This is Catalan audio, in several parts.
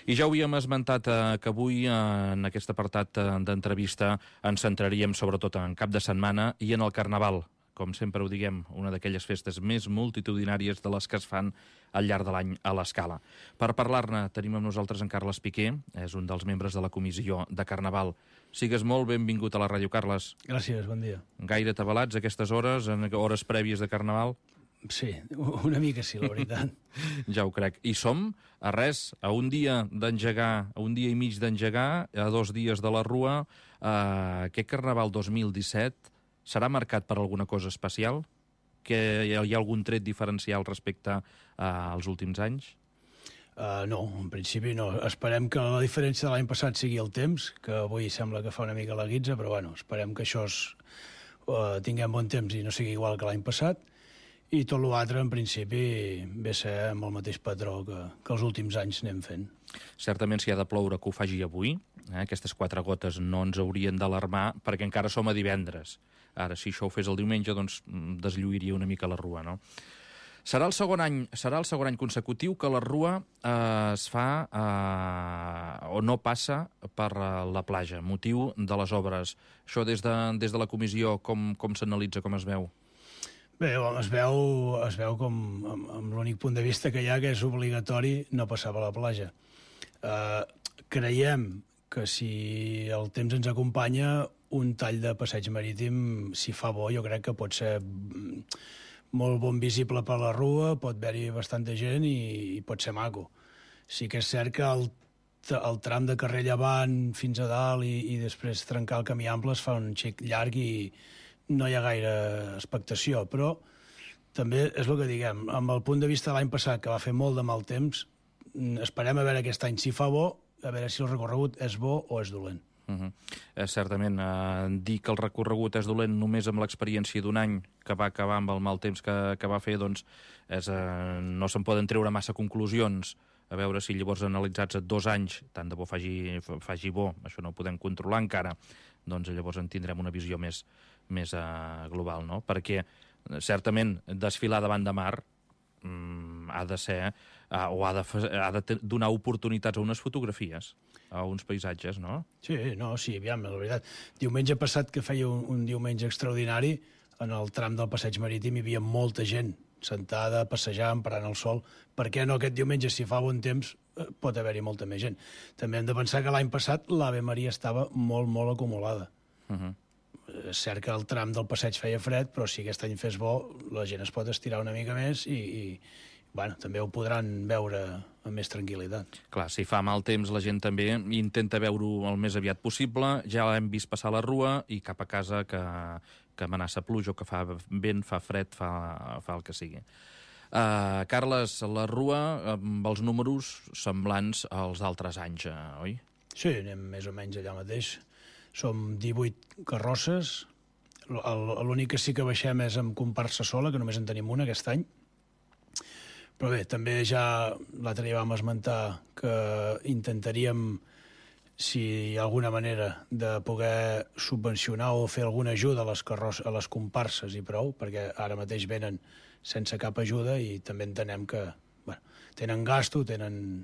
I ja ho havíem esmentat que avui en aquest apartat d'entrevista ens centraríem sobretot en cap de setmana i en el Carnaval. Com sempre ho diguem, una d'aquelles festes més multitudinàries de les que es fan al llarg de l'any a l'Escala. Per parlar-ne tenim amb nosaltres en Carles Piqué, és un dels membres de la comissió de Carnaval. Sigues molt benvingut a la ràdio, Carles. Gràcies, bon dia. Gaire atabalats a aquestes hores, en hores prèvies de Carnaval? Sí, una mica sí, la veritat. Ja ho crec. I som a res, a un dia d'engegar, a un dia i mig d'engegar, a 2 dies de la Rua. Aquest Carnaval 2017 serà marcat per alguna cosa especial? Que hi ha algun tret diferencial respecte als últims anys? No, en principi no. Esperem que la diferència de l'any passat sigui el temps, que avui sembla que fa una mica la guitza, però bueno, esperem que això tinguem bon temps i no sigui igual que l'any passat. I tot l'altre, en principi, ve a ser amb el mateix patró que els últims anys anem fent. Certament, si ha de ploure, que ho faci avui. Aquestes 4 gotes no ens haurien d'alarmar, perquè encara som a divendres. Ara, si això ho fes el diumenge, doncs deslluiria una mica la Rua, no? Serà el segon any consecutiu que la Rua es fa o no passa per la platja, motiu de les obres. Això des de la comissió, com s'analitza, com es veu? Bé, es veu com amb l'únic punt de vista que hi ha, que és obligatori no passar per la platja. Creiem que si el temps ens acompanya, un tall de passeig marítim, si fa bo, jo crec que pot ser molt bon visible per la Rua, pot haver-hi bastanta gent i pot ser maco. Sí que és cert que el tram de carrer Llevant fins a dalt i després trencar el camí ample es fa un xic llarg i no hi ha gaire expectació, però també és el que diguem, amb el punt de vista de l'any passat, que va fer molt de mal temps, esperem a veure aquest any si fa bo, a veure si el recorregut és bo o és dolent. Certament, dir que el recorregut és dolent només amb l'experiència d'un any que va acabar amb el mal temps que va fer, doncs no se'n poden treure massa conclusions. A veure si llavors analitzats a 2 anys, tant de bo faci bo, això no ho podem controlar encara, doncs llavors en tindrem una visió més global, no? Perquè certament desfilar davant de mar ha de ser o ha de donar oportunitats a unes fotografies, a uns paisatges, no? Sí, aviam, la veritat. Diumenge passat, que feia un diumenge extraordinari, en el tram del passeig marítim hi havia molta gent sentada, passejant, parant el sol. Per què no aquest diumenge, si fa bon temps, pot haver-hi molta més gent? També hem de pensar que l'any passat l'Ave Maria estava molt, molt acumulada. És cert que el tram del passeig feia fred, però si aquest any fes bo, la gent es pot estirar una mica més i bueno, també ho podran veure amb més tranquil·litat. Clar, si fa mal temps la gent també intenta veure-ho el més aviat possible, ja l'hem vist passar la Rua i cap a casa que amenaça pluja o que fa vent, fa fred, fa el que sigui. Carles, la Rua amb els números semblants als d'altres anys, oi? Sí, anem més o menys allà mateix. Som 18 carrosses, l'únic que sí que baixem és amb comparsa sola, que només en tenim una aquest any. Però bé, també ja l'altre dia vam esmentar que intentaríem, si hi ha alguna manera de poder subvencionar o fer alguna ajuda a les comparses i prou, perquè ara mateix venen sense cap ajuda i també entenem que tenen gasto, tenen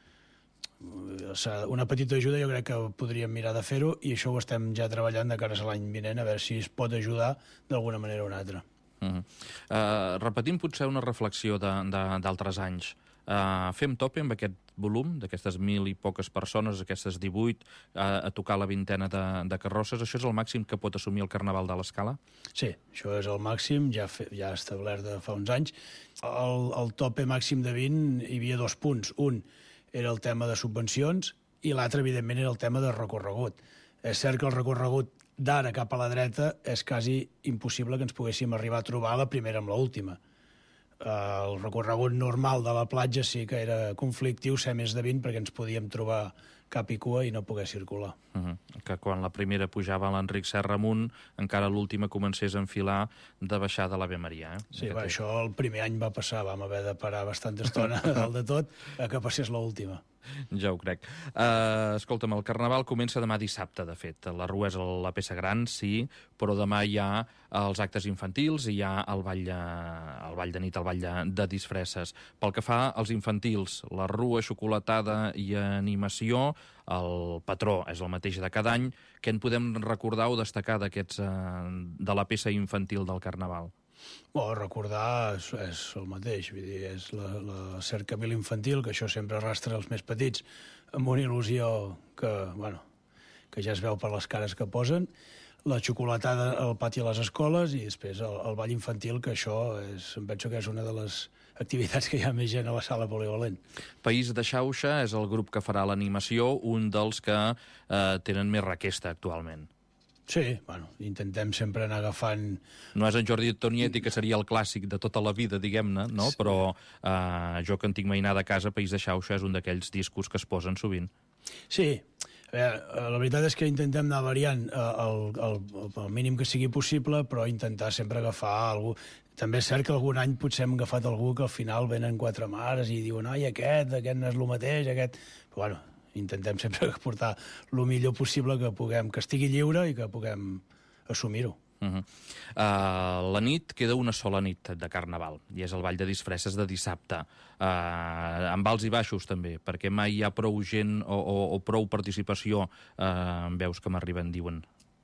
una petita ajuda. Jo crec que podríem mirar de fer-ho i això ho estem ja treballant de cara a l'any vinent, a veure si es pot ajudar d'alguna manera o una altra. Repetim potser una reflexió d'altres anys. Fem tope amb aquest volum d'aquestes 1.000 i poques persones, aquestes 18, a tocar la vintena de carrosses. Això és el màxim que pot assumir el Carnaval de l'Escala? Sí, això és el màxim, ja establert de fa uns anys. El tope màxim de 20 hi havia 2 punts. Un era el tema de subvencions i l'altre, evidentment, era el tema de recorregut. És cert que el recorregut d'ara cap a la dreta és quasi impossible que ens poguéssim arribar a trobar la primera amb l'última. El recorregut normal de la platja sí que era conflictiu ser més de 20 perquè ens podíem trobar cap i cua i no poder circular. Que quan la primera pujava a l'Enric Serra amunt, encara l'última comencés a enfilar de baixar de l'Ave Maria. Sí, això el primer any va passar, vam haver de parar bastanta estona a dalt de tot a que passés l'última. Ja ho crec. Escolta'm, el Carnaval comença demà dissabte, de fet. La Rua és la peça gran, sí, però demà hi ha els actes infantils i hi ha el ball de nit, el ball de disfresses. Pel que fa als infantils, la Rua, xocolatada i animació, el patró és el mateix de cada any. Què en podem recordar o destacar d'aquests de la peça infantil del Carnaval? Recordar és el mateix, vull dir, és la cercavila infantil, que això sempre arrastra els més petits, amb una il·lusió que ja es veu per les cares que posen, la xocolatada al pati a les escoles i després el ball infantil, que això em penso que és una de les activitats que hi ha més gent a la sala polivalent. País de Xauxa és el grup que farà l'animació, un dels que tenen més requesta actualment. Sí, intentem sempre anar agafant... No és en Jordi Tonietti, que seria el clàssic de tota la vida, diguem-ne, no? Sí. Però jo que en tinc mainada a casa, País de Xauxa és un d'aquells discos que es posen sovint. Sí, la veritat és que intentem anar variant el mínim que sigui possible, però intentar sempre agafar algú. També és cert que algun any potser hem agafat algú que al final venen 4 mares i diuen ai, aquest no és el mateix, aquest... Però intentem sempre portar el millor possible que puguem, que estigui lliure i que puguem assumir-ho. La nit queda una sola nit de Carnaval, i és el ball de disfresses de dissabte, amb alts i baixos també, perquè mai hi ha prou gent o prou participació, veus que m'arriben, diuen.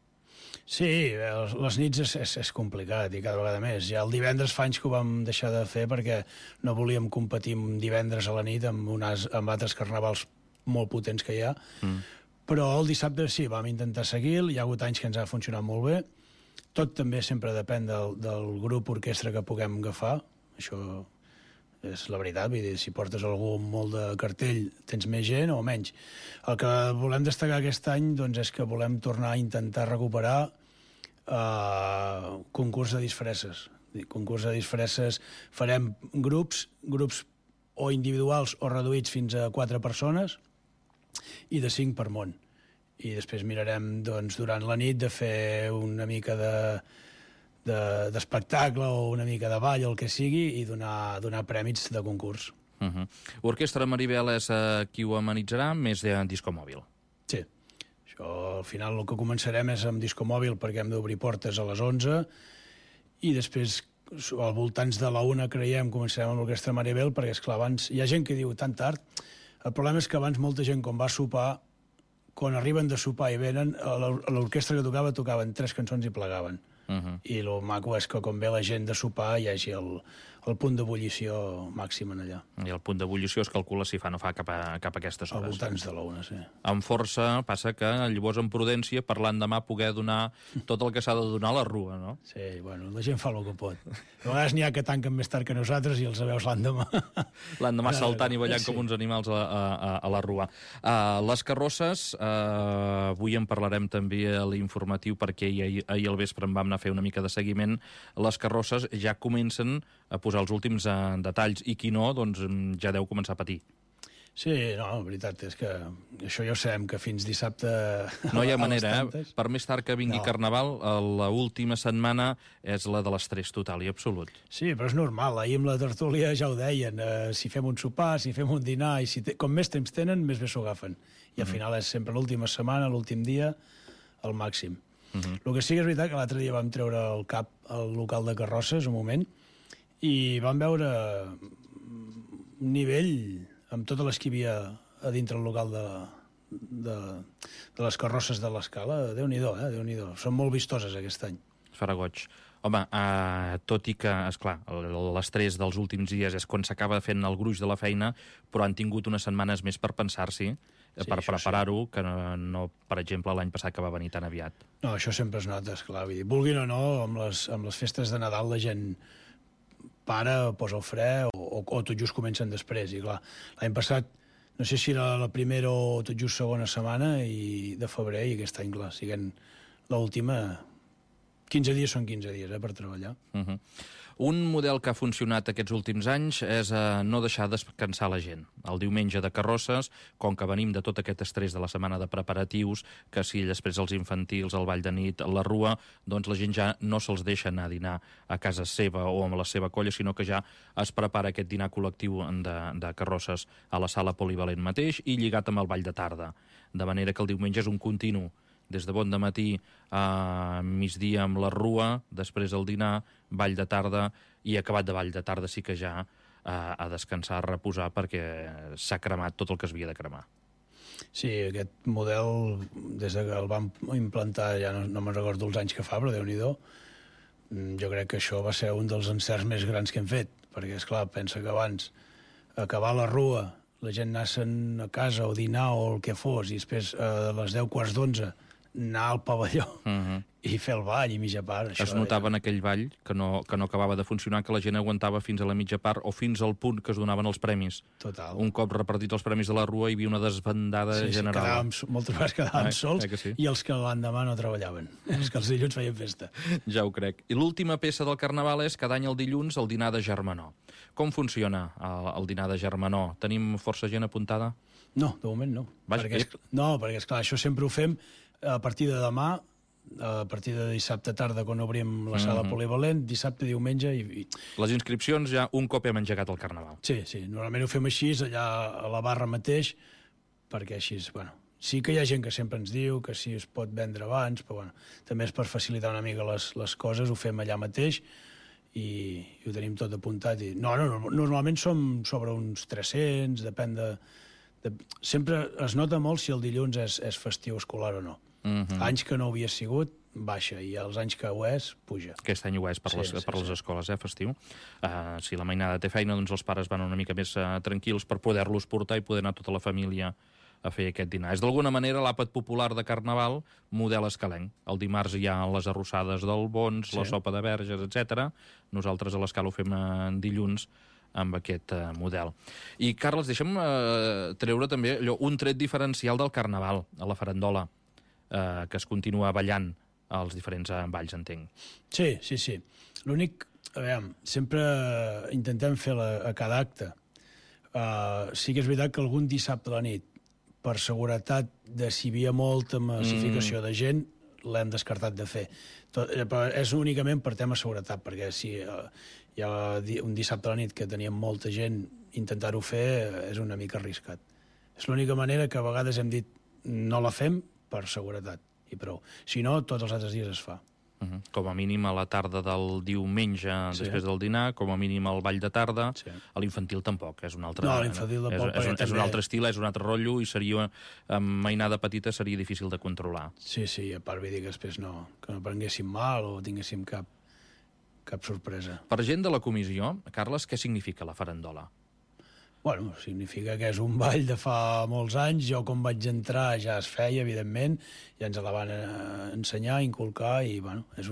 Sí, les nits és complicat i cada vegada més. Ja el divendres fa anys que ho vam deixar de fer perquè no volíem competir divendres a la nit amb altres carnavals molt potents que hi ha, però el dissabte sí, vam intentar seguir, hi ha hagut anys que ens ha funcionat molt bé, tot també sempre depèn del grup orquestra que puguem agafar, això és la veritat, vull dir, si portes algú amb molt de cartell tens més gent o menys. El que volem destacar aquest any doncs, és que volem tornar a intentar recuperar concurs de disfresses. Concurs de disfresses farem grups o individuals o reduïts fins a 4 persones, i de 5 per món. I després mirarem, doncs, durant la nit de fer una mica d'espectacle o una mica de ball, el que sigui, i donar prèmits de concurs. Orquestra Maribel és qui ho amenitzarà, més de disco mòbil. Sí. Això, al final, el que començarem és amb disco mòbil perquè hem d'obrir portes a les 11 i després, al voltants de la 1, creiem, començarem amb l'Orquestra Maribel perquè, esclar, abans hi ha gent que diu tan tard. El problema és que abans molta gent, quan va sopar, quan arriben de sopar i venen, a l'orquestra que tocaven 3 cançons i plegaven. I el maco és que quan ve la gent de sopar hi hagi el punt d'ebullició màxim en allà. I el punt d'ebullició es calcula si fa o no fa cap a aquestes hores. Al voltants de la 1, sí. Amb força passa que llavors amb prudència per l'endemà poder donar tot el que s'ha de donar a la Rua, no? Sí, la gent fa el que pot. A vegades n'hi ha que tanquen més tard que nosaltres i els veus l'endemà. L'endemà saltant i ballant com uns animals a la Rua. Les carrosses, avui en parlarem també a l'informatiu perquè ahir al vespre en vam anar a fer una mica de seguiment. Les carrosses ja comencen a posar els últims detalls i qui no, doncs ja deu començar a patir. Sí, no, la veritat és que això ja ho sabem, que fins dissabte... No hi ha manera, per més tard que vingui Carnaval, l'última setmana és la de l'estrès total i absolut. Sí, però és normal, ahir amb la tertúlia ja ho deien, si fem un sopar, si fem un dinar, i com més temps tenen, més bé s'ho agafen. I al final és sempre l'última setmana, l'últim dia, al màxim. El que sí que és veritat que l'altre dia vam treure el cap al local de carrosses, un moment, i vam veure un nivell amb totes les que hi havia a dintre el local de les carrosses de l'Escala. Déu-n'hi-do, Déu-n'hi-do. Són molt vistoses aquest any. Farà goig. Home, tot i que, esclar, l'estrès dels últims dies és quan s'acaba fent el gruix de la feina, però han tingut unes setmanes més per pensar-s'hi, per preparar-ho, que no, per exemple, l'any passat que va venir tan aviat. No, això sempre es nota, esclar. Vulguin o no, amb les festes de Nadal la gent para, posa el fre o tot just comencen després. I clar, l'any passat, no sé si era la primera o tot just segona setmana de febrer, i aquest any, clar, siguent l'última... 15 dies són 15 dies, per treballar. Un model que ha funcionat aquests últims anys és no deixar descansar la gent. El diumenge de carrosses, com que venim de tot aquest estrès de la setmana de preparatius, que si després els infantils, el ball de nit, la rua, doncs la gent ja no se'ls deixa anar a dinar a casa seva o amb la seva colla, sinó que ja es prepara aquest dinar col·lectiu de carrosses a la sala polivalent mateix i lligat amb el ball de tarda. De manera que el diumenge és un continu, des de bon dematí a migdia amb la rua, després el dinar, ball de tarda, i acabat de ball de tarda sí que ja a descansar, a reposar, perquè s'ha cremat tot el que es havia de cremar. Sí, aquest model, des que el vam implantar, ja no me'n recordo els anys que fa, però Déu-n'hi-do, jo crec que això va ser un dels encerts més grans que hem fet, perquè, esclar, pensa que abans acabar la rua, la gent anar-se'n a casa o dinar o el que fos, i després a les 10:15 anar al pavelló i fer el ball i mitja part. Es notava en aquell ball que no acabava de funcionar, que la gent aguantava fins a la mitja part o fins al punt que es donaven els premis. Total. Un cop repartits els premis de la rua hi havia una desbandada general. Moltes vegades quedàvem sols sí. I els que l'endemà no treballaven. Els que els dilluns feien festa. Ja ho crec. I l'última peça del Carnaval és cada any el dilluns el dinar de germanor. Com funciona el dinar de germanor? Tenim força gent apuntada? No, de moment no. Perquè, esclar, això sempre ho fem a partir de demà, a partir de dissabte tarda, quan obrim la sala polivalent, dissabte, diumenge... Les inscripcions ja un cop hem engegat el Carnaval. Sí, normalment ho fem així, allà a la barra mateix, perquè així, sí que hi ha gent que sempre ens diu que sí es pot vendre abans, però també és per facilitar una mica les coses, ho fem allà mateix i ho tenim tot apuntat. Normalment som sobre uns 300, depèn de... Sempre es nota molt si el dilluns és festiu escolar o no. Anys que no ho havia sigut, baixa, i els anys que ho és, puja. Aquest any ho és per les escoles, festiu. Si la mainada té feina, doncs els pares van una mica més tranquils per poder-los portar i poder anar tota la família a fer aquest dinar. És d'alguna manera l'àpat popular de Carnaval, model escalenc. El dimarts hi ha les arrossades del Bons, la sopa de verges, etc. Nosaltres a l'Escala ho fem dilluns amb aquest model. I, Carles, deixa'm treure també un tret diferencial del Carnaval, a la farandola, que es continua ballant als diferents balls, entenc. Sí. L'únic, a veure, sempre intentem fer a cada acte. Sí que és veritat que algun dissabte a la nit, per seguretat de si hi havia molta massificació de gent, l'hem descartat de fer. Però és únicament per tema seguretat, perquè si hi ha un dissabte a la nit que teníem molta gent, intentar-ho fer és una mica arriscat. És l'única manera que a vegades hem dit no la fem per seguretat, i prou. Si no, tots els altres dies es fa. Com a mínim a la tarda del diumenge, després del dinar, com a mínim al ball de tarda, a l'infantil tampoc, és un altre... No, l'infantil tampoc, és un altre estil, és un altre rotllo, i seria, amb mainada petita, seria difícil de controlar. Sí, a part vull dir que després que no prenguéssim mal o tinguéssim cap sorpresa. Per gent de la comissió, Carles, què significa la farandola? Significa que és un ball de fa molts anys. Jo, quan vaig entrar, ja es feia, evidentment, ja ens la van ensenyar, inculcar, i, és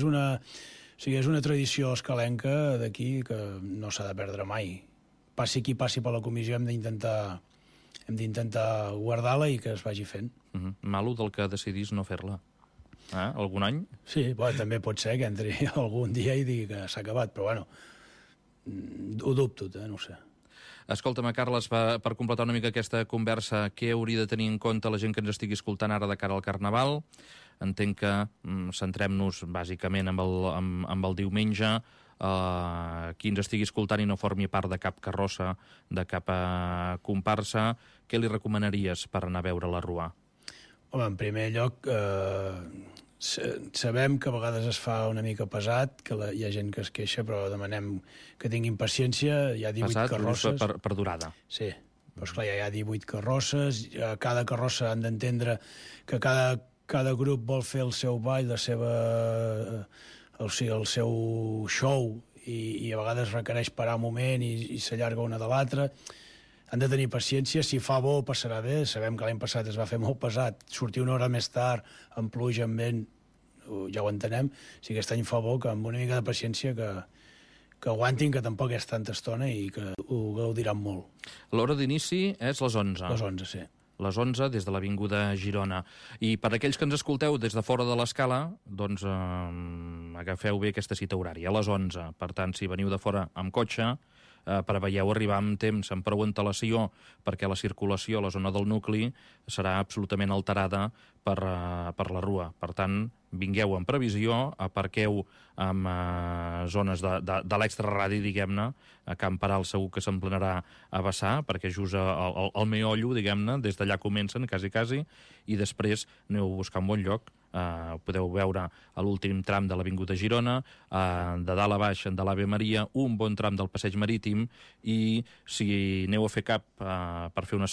una tradició escalenca d'aquí que no s'ha de perdre mai. Passi qui passi per la comissió, hem d'intentar guardar-la i que es vagi fent. Malo del que decidís no fer-la. Algun any? Sí, també pot ser que entri algun dia i digui que s'ha acabat, però ho dubto, no ho sé. Escolta'm, Carles, per completar una mica aquesta conversa, què hauria de tenir en compte la gent que ens estigui escoltant ara de cara al Carnaval? Entenc que centrem-nos bàsicament amb el diumenge. Qui ens estigui escoltant i no formi part de cap carrossa, de cap comparsa, què li recomanaries per anar a veure la rua? Home, en primer lloc, sabem que a vegades es fa una mica pesat, que hi ha gent que es queixa, però demanem que tinguin paciència. Hi ha 18 carrosses. Per durada. Sí, però esclar, hi ha 18 carrosses. A cada carrossa han d'entendre que cada grup vol fer el seu ball, el seu show, i a vegades requereix parar un moment i s'allarga una de l'altra. Han de tenir paciència, si fa bo passarà bé, sabem que l'any passat es va fer molt pesat, sortir una hora més tard, amb pluja, amb vent, ja ho entenem, si aquest any fa bo, que amb una mica de paciència que aguantin, que tampoc és tanta estona i que ho gaudiran molt. L'hora d'inici és les 11. Les 11, sí. les 11, des de l'Avinguda Girona. I per aquells que ens escolteu des de fora de l'Escala, doncs agafeu bé aquesta cita horària, a les 11. Per tant, si veniu de fora amb cotxe, preveieu arribar amb temps, amb prou antelació, perquè la circulació a la zona del nucli serà absolutament alterada per la rua. Per tant, vingueu amb previsió, aparqueu en zones de l'extraradi, diguem-ne. A Camp Peral segur que s'emplenarà a vessar, perquè just al meollo, diguem-ne, des d'allà comencen, quasi, i després aneu a buscar un bon lloc. Podeu veure a l'últim tram de l'Avinguda Girona, de dalt a baix de l'Ave Maria, un bon tram del Passeig Marítim, i si aneu a fer cap per fer una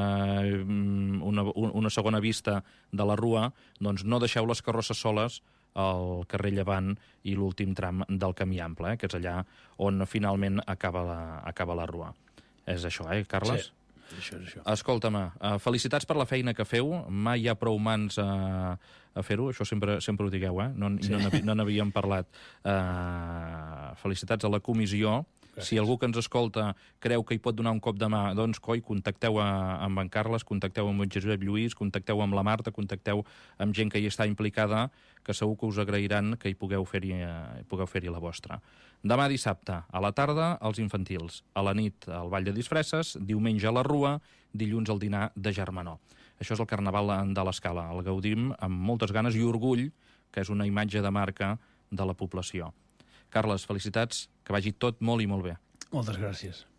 segona vista de la rua, doncs no deixeu les carrosses soles al carrer Llevant i l'últim tram del Camí Ample, que és allà on finalment acaba la rua. És això, Carles? Sí. Això. Escolta'm, felicitats per la feina que feu. Mai hi ha prou mans a fer-ho, això sempre ho digueu, no n'havíem parlat. Felicitats a la comissió. Gràcies. Si algú que ens escolta creu que hi pot donar un cop de mà, doncs, contacteu amb en Carles, contacteu amb en Josep Lluís, contacteu amb la Marta, contacteu amb gent que hi està implicada, que segur que us agrairan que hi pugueu fer-hi la vostra. Demà dissabte, a la tarda, els infantils. A la nit, al Ball de Disfresses. Diumenge, a la Rua. Dilluns, al dinar de Germanor. Això és el Carnaval de l'Escala. El gaudim amb moltes ganes i orgull, que és una imatge de marca de la població. Carles, felicitats, que vagi tot molt i molt bé. Moltes gràcies.